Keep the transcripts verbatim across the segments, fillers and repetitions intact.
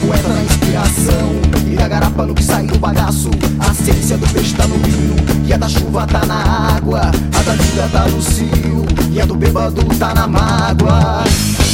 poeta na inspiração e da garapa no que sai do bagaço. A ciência do peixe tá no rio e a da chuva tá na água. A da vida tá no cio e a do bêbado tá na mágoa.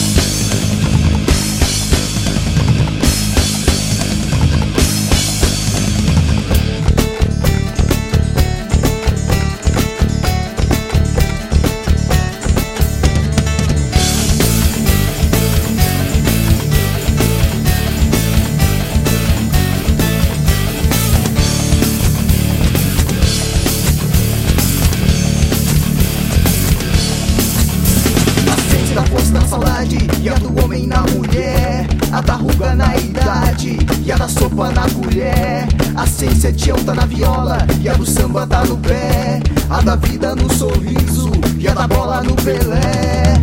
A força da saudade e a do homem na mulher, a da ruga na idade e a da sopa na colher. A ciência de tá na viola e a do samba tá no pé, a da vida no sorriso e a da bola no Pelé.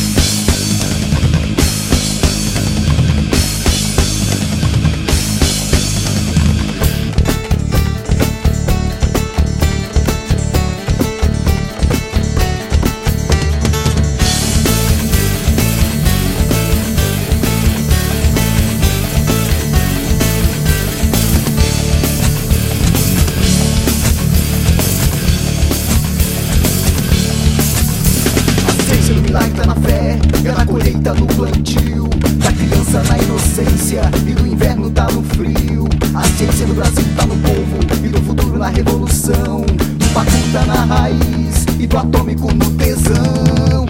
Tá na fé, e a da colheita no plantio, da criança na inocência e do inverno tá no frio. A ciência do Brasil tá no povo e do futuro na revolução, do pacu tá na raiz e do atômico no tesão.